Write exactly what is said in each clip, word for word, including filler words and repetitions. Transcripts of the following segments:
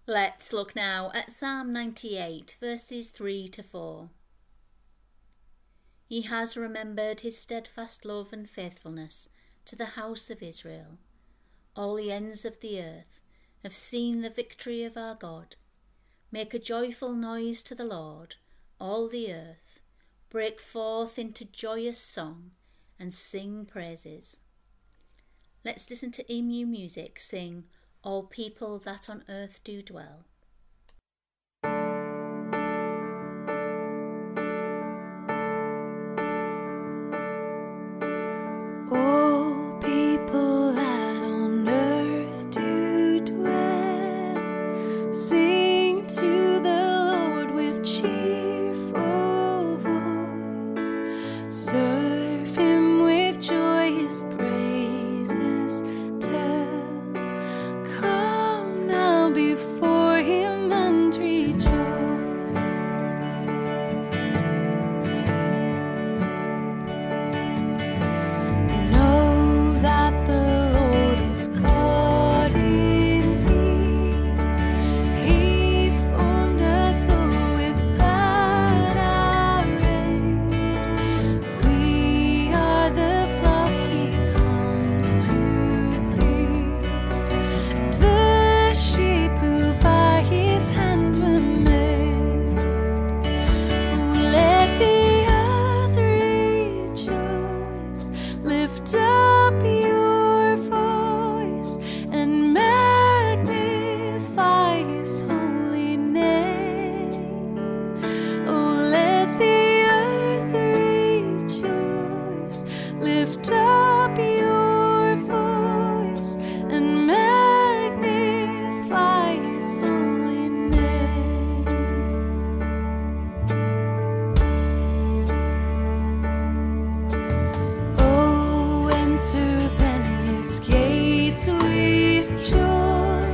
Let's look now at Psalm ninety-eight, verses three to four. He has remembered his steadfast love and faithfulness to the house of Israel. All the ends of the earth have seen the victory of our God. Make a joyful noise to the Lord, all the earth. Break forth into joyous song and sing praises. Let's listen to Emu Music sing All People That on Earth Do Dwell. All people that on earth do dwell, sing to the Lord with cheerful voice. Serve him with joyous praises, tell. Come now before him and rejoice. Know that the Lord is God indeed. He formed us all with glad array. We are the flock he comes to feed, the sheep who by his hand were made. Let the earth rejoice, lift up your voice and magnify his holy name. Oh, let the earth rejoice, lift up your voice and magnify his holy name. Oh, enter then his gates with joy,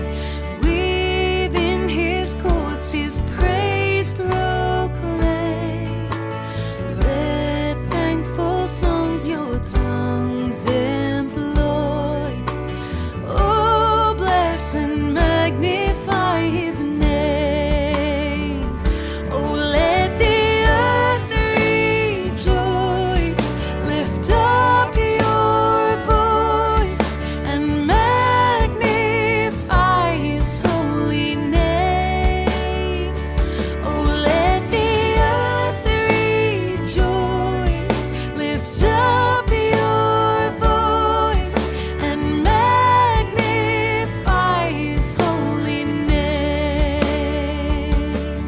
within his courts his praise proclaim. Let thankful songs your tongues employ. Oh, bless and magnify his name. Oh, let the earth rejoice, lift up your voice and magnify his holy name. Oh, let the earth rejoice, lift up your voice and magnify his holy name.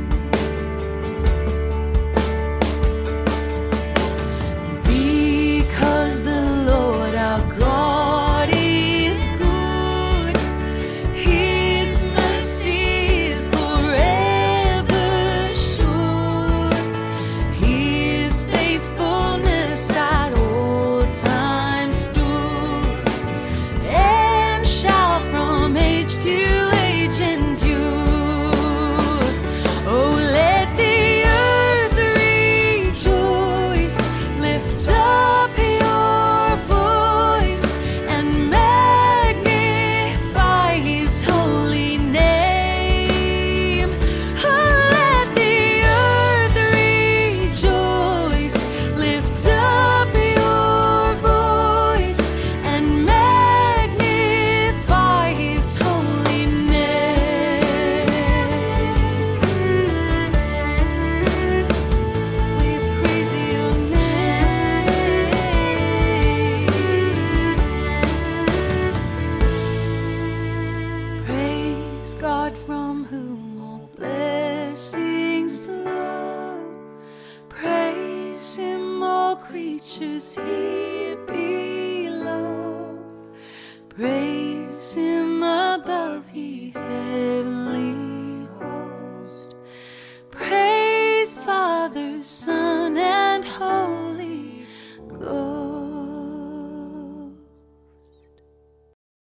Because the Lord our God is good, his mercy is forever sure, his faithfulness at all times stood, and shall from age to age endure. Oh, let the earth rejoice, lift up your voice and magnify his holy name. Oh, let the earth rejoice, lift up your voice and magnify his holy name. We praise your name. Praise God from whom all blessings flow. Praise him, all creatures here below. Praise him above, ye heavenly